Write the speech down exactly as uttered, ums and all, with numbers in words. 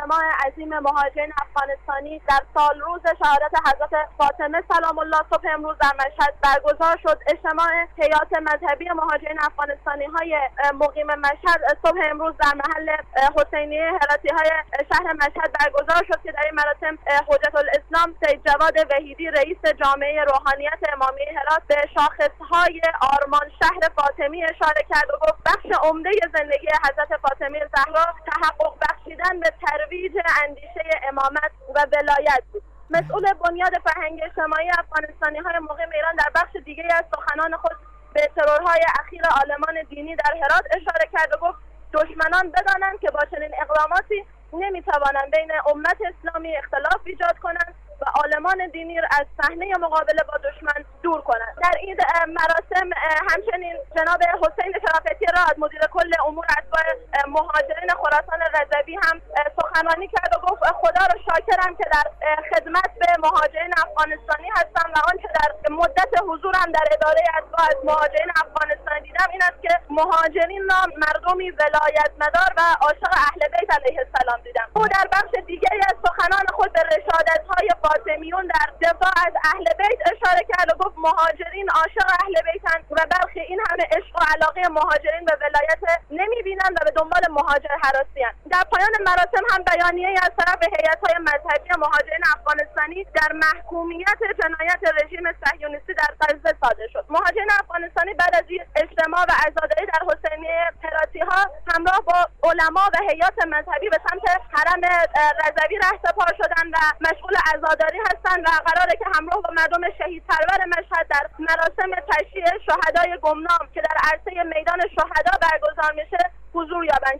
اجتماع عظیم مهاجرین افغانستانی در سال روز شهادت حضرت فاطمه سلام الله صبح امروز در مشهد برگزار شد. اجتماع هیئات مذهبی مهاجرین افغانستانی های مقیم مشهد صبح امروز در محل حسینیه هراتی های شهر مشهد برگزار شد که در این مراسم حجت الاسلام سید جواد وحیدی رئیس جامعه روحانیت امامیه هرات به شاخصهای آرمان شهر فاطمی اشاره کرد و گفت بخش عمده زندگی حضرت فاطمه زهرا تحقق بخشیدن به ترویج اندیشه امامت و ولایت بود. مسئول بنیاد فرهنگ اجتماعی افغانستانی های مقیم ایران در بخش دیگری از سخنان خود به ترورهای اخیر عالمان دینی در هرات اشاره کرد و گفت دشمنان بدانند که با چنین اقداماتی نمیتوانند بین امت اسلامی اختلاف ایجاد کنند و عالمان دینی را از صحنه مقابله با دشمن دور کنند. در این مراسم همچنین جناب حسین شرافتی راد مدیر کل امور اتباع مهاجرین خراسان رضوی هم سخنرانی کرد و گفت خدا را شاکرم که در خدمت به مهاجرین افغانستانی هستم و آنچه در مدت حضورم در اداره اتباع از مهاجرین افغانستانی دیدم این است که مهاجرین را مردمی ولایت مدار و عاشق اهل بیت علیه السلام دیدم. او در بخش دیگری از سخنان خود به رشادت‌های فاطمیون در دفاع از اهل بیت اشاره کرد و گفت مهاجرین عاشق اهل بیتند و برخی این همه عشق و علاقه مهاجرین به ولایت نمی‌بینند و به دنبال مهاجر هراسی‌اند. در پایان مراسم هم بیانیه‌ای از طرف هیئت‌های مذهبی مهاجرین افغانستانی در محکومیت جنایت رژیم صهیونیستی در غزه صادر شد. مهاجرین افغانستانی بعد از این اجتماع و عزاداری در حسینیه هراتی‌ها همراه با علما و هیئات مذهبی به سمت حرم رضوی رهسپار شدند و مشغول عزاداری هستند و قراره که همراه با مردم شهید پرور مشهد در مراسم تشییع شهدای گمنام که در عرصه میدان شهدا برگزار میشه حضور یابند.